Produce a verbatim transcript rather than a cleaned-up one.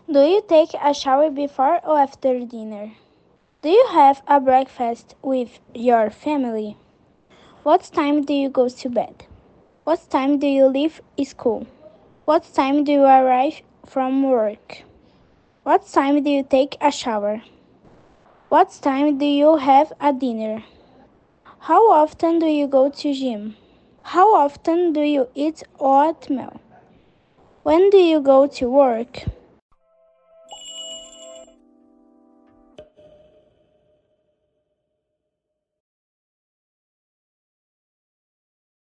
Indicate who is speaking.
Speaker 1: Do you take a shower before or after dinner? Do you have a breakfast with your family? What time do you go to bed? What time do you leave school? What time do you arrive from work? What time do you take a shower? What time do you have a dinner? How often do you go to gym? How often do you eat oatmeal? When do you go to work?